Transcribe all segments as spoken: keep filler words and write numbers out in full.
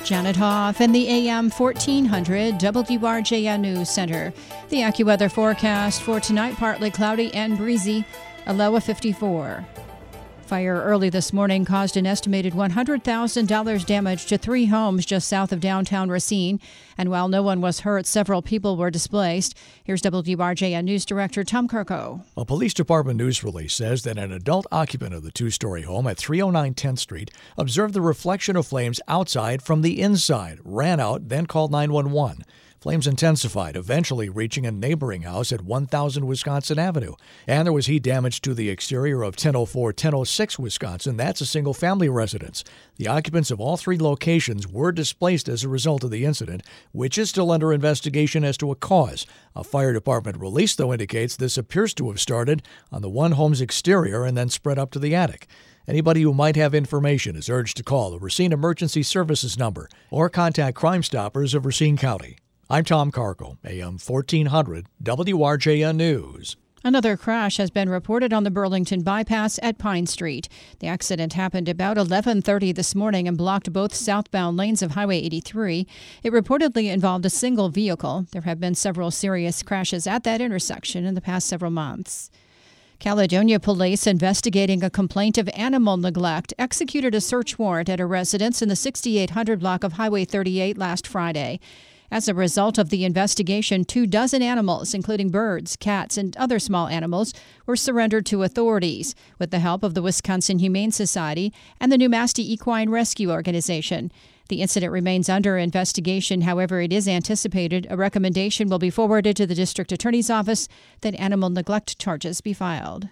Janet Hoff in the A M fourteen hundred W R J N News Center. The AccuWeather forecast for tonight, partly cloudy and breezy, a low of fifty-four. Fire early this morning caused an estimated one hundred thousand dollars damage to three homes just south of downtown Racine. And while no one was hurt, several people were displaced. Here's W R J N News Director Tom Kirko. A police department news release says that an adult occupant of the two-story home at three oh nine tenth Street observed the reflection of flames outside from the inside, ran out, then called nine one one. Flames intensified, eventually reaching a neighboring house at one thousand Wisconsin Avenue. And there was heat damage to the exterior of ten oh four ten oh six Wisconsin. That's a single-family residence. The occupants of all three locations were displaced as a result of the incident, which is still under investigation as to a cause. A fire department release, though, indicates this appears to have started on the one home's exterior and then spread up to the attic. Anybody who might have information is urged to call the Racine Emergency Services number or contact Crime Stoppers of Racine County. I'm Tom Carco, A M fourteen hundred W R J N News. Another crash has been reported on the Burlington bypass at Pine Street. The accident happened about eleven thirty this morning and blocked both southbound lanes of Highway eighty-three. It reportedly involved a single vehicle. There have been several serious crashes at that intersection in the past several months. Caledonia police investigating a complaint of animal neglect executed a search warrant at a residence in the sixty-eight hundred block of Highway thirty-eight last Friday. As a result of the investigation, two dozen animals, including birds, cats, and other small animals, were surrendered to authorities with the help of the Wisconsin Humane Society and the New Masti Equine Rescue Organization. The incident remains under investigation. However, it is anticipated a recommendation will be forwarded to the district attorney's office that animal neglect charges be filed.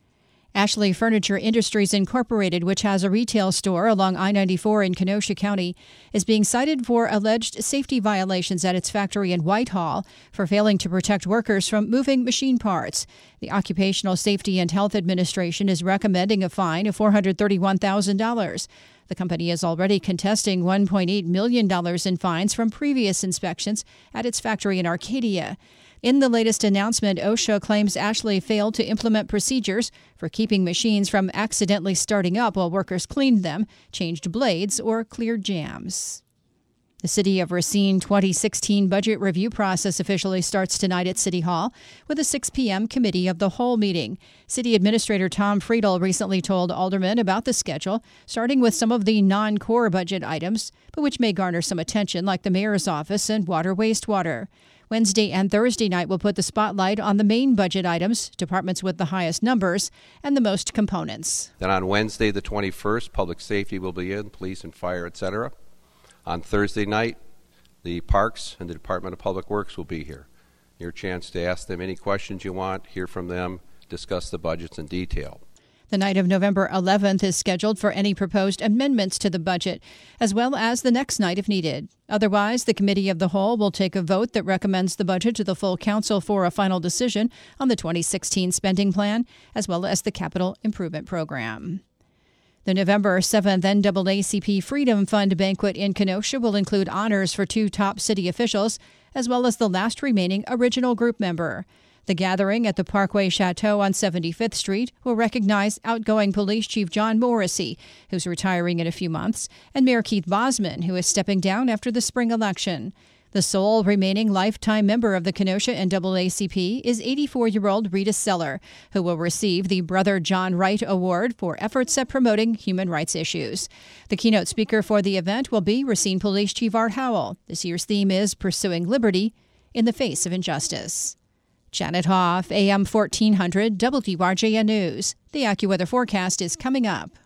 Ashley Furniture Industries Incorporated, which has a retail store along I ninety-four in Kenosha County, is being cited for alleged safety violations at its factory in Whitehall for failing to protect workers from moving machine parts. The Occupational Safety and Health Administration is recommending a fine of four hundred thirty-one thousand dollars. The company is already contesting one point eight million dollars in fines from previous inspections at its factory in Arcadia. In the latest announcement, OSHA claims Ashley failed to implement procedures for keeping machines from accidentally starting up while workers cleaned them, changed blades, or cleared jams. The City of Racine twenty sixteen budget review process officially starts tonight at City Hall with a six p.m. Committee of the Whole meeting. City Administrator Tom Friedel recently told aldermen about the schedule, starting with some of the non-core budget items, but which may garner some attention, like the mayor's office and water wastewater. Wednesday and Thursday night will put the spotlight on the main budget items, departments with the highest numbers and the most components. Then on Wednesday, the twenty-first, public safety will be in, police and fire, et cetera. On Thursday night, the parks and the Department of Public Works will be here. Your chance to ask them any questions you want, hear from them, discuss the budgets in detail. The night of November eleventh is scheduled for any proposed amendments to the budget, as well as the next night if needed. Otherwise, the Committee of the Whole will take a vote that recommends the budget to the full council for a final decision on the twenty sixteen spending plan, as well as the capital improvement program. The November seventh N double A C P Freedom Fund banquet in Kenosha will include honors for two top city officials, as well as the last remaining original group member. The gathering at the Parkway Chateau on seventy-fifth Street will recognize outgoing Police Chief John Morrissey, who's retiring in a few months, and Mayor Keith Bosman, who is stepping down after the spring election. The sole remaining lifetime member of the Kenosha N double A C P is eighty-four-year-old Rita Seller, who will receive the Brother John Wright Award for efforts at promoting human rights issues. The keynote speaker for the event will be Racine Police Chief Art Howell. This year's theme is Pursuing Liberty in the Face of Injustice. Janet Hoff, A M fourteen hundred W R J N News. The AccuWeather forecast is coming up.